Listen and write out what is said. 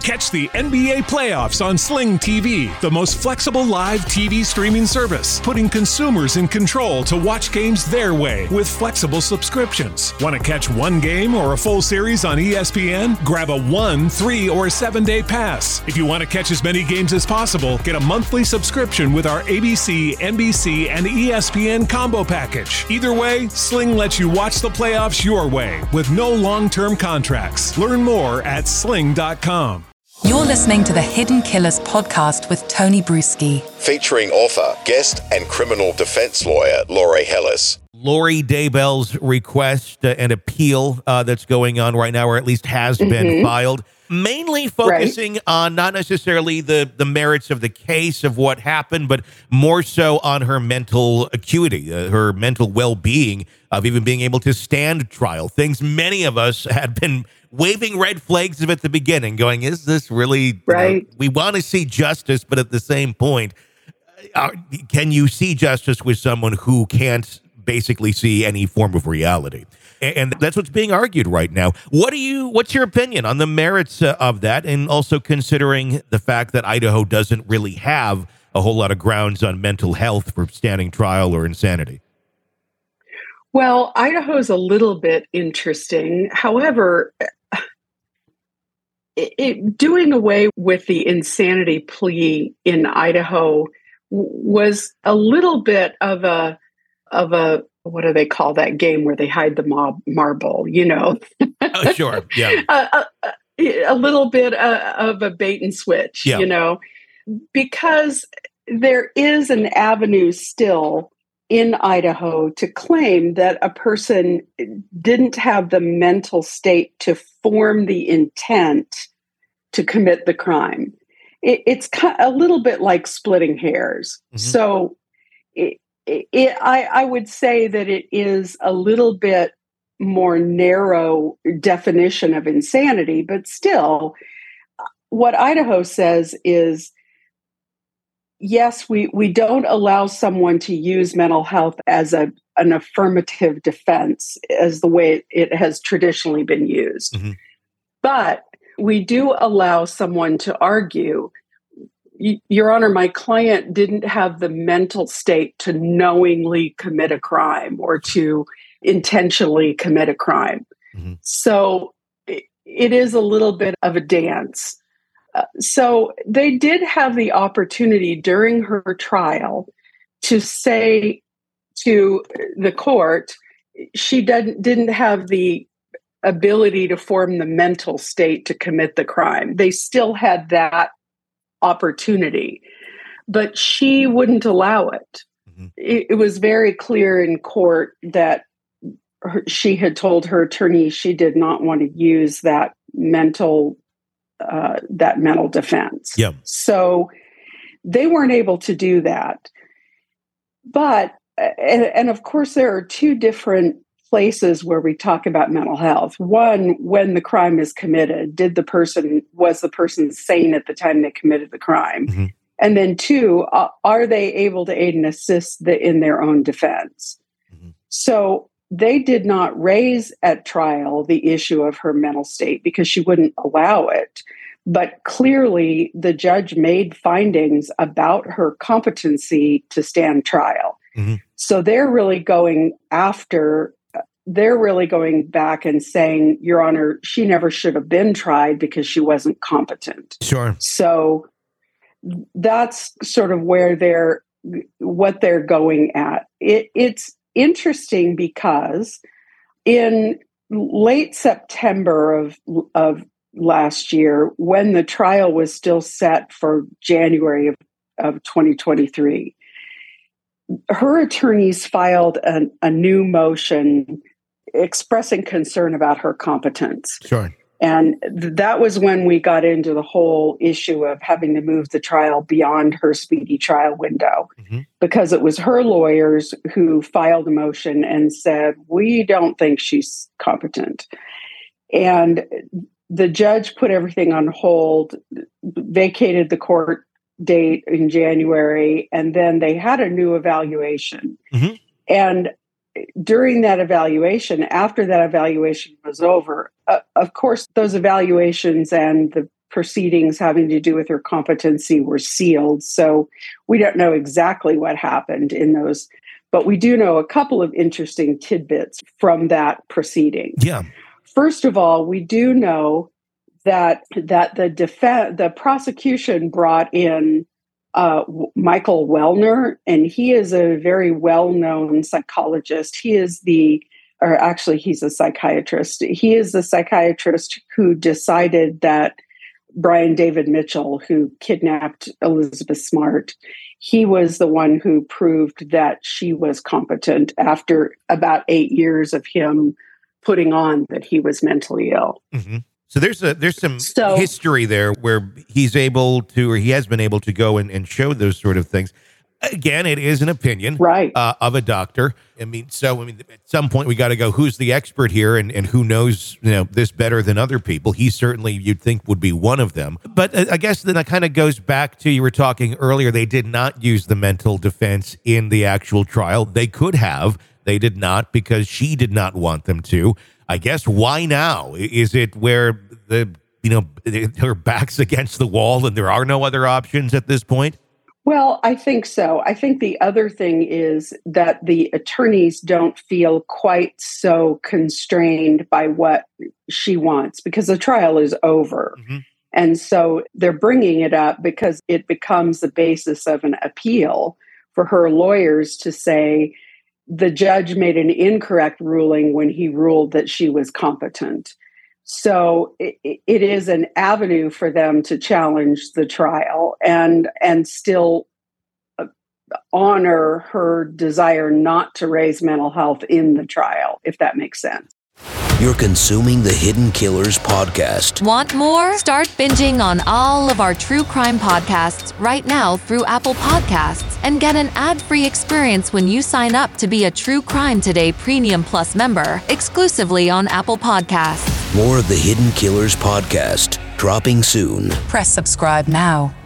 Catch the NBA playoffs on Sling TV, the most flexible live TV streaming service, putting consumers in control to watch games their way with flexible subscriptions. Want to catch one game or a full series on ESPN? Grab a 1, 3, or 7-day pass. If you want to catch as many games as possible, get a monthly subscription with our ABC, NBC, and ESPN combo package. Either way, Sling lets you watch the playoffs your way with no long-term contracts. Learn more at sling.com. You're listening to the Hidden Killers podcast with Tony Bruschi. Featuring author, guest, and criminal defense lawyer Laurie Hellis. Lori Daybell's request and appeal that's going on right now, or at least has been filed, mainly focusing on not necessarily the merits of the case of what happened, but more so on her mental acuity, her mental well-being of even being able to stand trial. Things many of us had been waving red flags of at the beginning, going, is this really right? We want to see justice, but at the same point, can you see justice with someone who can't basically see any form of reality? And that's what's being argued right now. What's your opinion on the merits of that, and also considering the fact that Idaho doesn't really have a whole lot of grounds on mental health for standing trial or insanity? Well, Idaho's a little bit interesting. However, doing away with the insanity plea in Idaho was a little bit of a what do they call that game where they hide the marble? You know, sure, yeah, a little bit of a bait and switch, you know, because there is an avenue still in Idaho to claim that a person didn't have the mental state to form the intent to commit the crime. It's a little bit like splitting hairs. So I would say that it is a little bit more narrow definition of insanity, but still, what Idaho says is, yes, we don't allow someone to use mental health as an affirmative defense as the way it has traditionally been used. But we do allow someone to argue, Your Honor, my client didn't have the mental state to knowingly commit a crime or to intentionally commit a crime. So it is a little bit of a dance. So they did have the opportunity during her trial to say to the court she didn't have the ability to form the mental state to commit the crime. They still had that opportunity, but she wouldn't allow it. It was very clear in court that she had told her attorney she did not want to use that mental defense. So they weren't able to do that. But, and of course, there are two different places where we talk about mental health. One, when the crime is committed, was the person sane at the time they committed the crime? And then two, are they able to aid and assist in their own defense? So they did not raise at trial the issue of her mental state because she wouldn't allow it. But clearly, the judge made findings about her competency to stand trial. So they're really going back and saying, Your Honor, she never should have been tried because she wasn't competent. Sure. So that's sort of what they're going at. It's interesting because in late September of last year, when the trial was still set for January of 2023, her attorneys filed a new motion expressing concern about her competence. Sure. And that was when we got into the whole issue of having to move the trial beyond her speedy trial window, because it was her lawyers who filed a motion and said, we don't think she's competent. And the judge put everything on hold, vacated the court date in January, and then they had a new evaluation. And during that evaluation, after that evaluation was over, of course, those evaluations and proceedings having to do with her competency were sealed. So we don't know exactly what happened in those, but we do know a couple of interesting tidbits from that proceeding. Yeah. First of all, we do know that the prosecution brought in Michael Wellner, and he is a very well-known psychologist. He's a psychiatrist. He is the psychiatrist who decided that Brian David Mitchell, who kidnapped Elizabeth Smart, he was the one who proved that she was competent after about 8 years of him putting on that he was mentally ill. Mm-hmm. So there's some history there where he has been able to go and show those sort of things. Again, it is an opinion of a doctor. I mean, at some point we got to go, who's the expert here and who knows, this better than other people? He certainly, you'd think, would be one of them. But I guess then that kind of goes back to, you were talking earlier, they did not use the mental defense in the actual trial. They could have. They did not, because she did not want them to. I guess, why now? Is it where her back's against the wall and there are no other options at this point? Well, I think so. I think the other thing is that the attorneys don't feel quite so constrained by what she wants, because the trial is over. Mm-hmm. And so they're bringing it up because it becomes the basis of an appeal for her lawyers to say, the judge made an incorrect ruling when he ruled that she was competent. So it is an avenue for them to challenge the trial and still honor her desire not to raise mental health in the trial, if that makes sense. You're consuming the Hidden Killers podcast. Want more? Start binging on all of our true crime podcasts right now through Apple Podcasts, and get an ad-free experience when you sign up to be a True Crime Today Premium Plus member, exclusively on Apple Podcasts. More of the Hidden Killers podcast, dropping soon. Press subscribe now.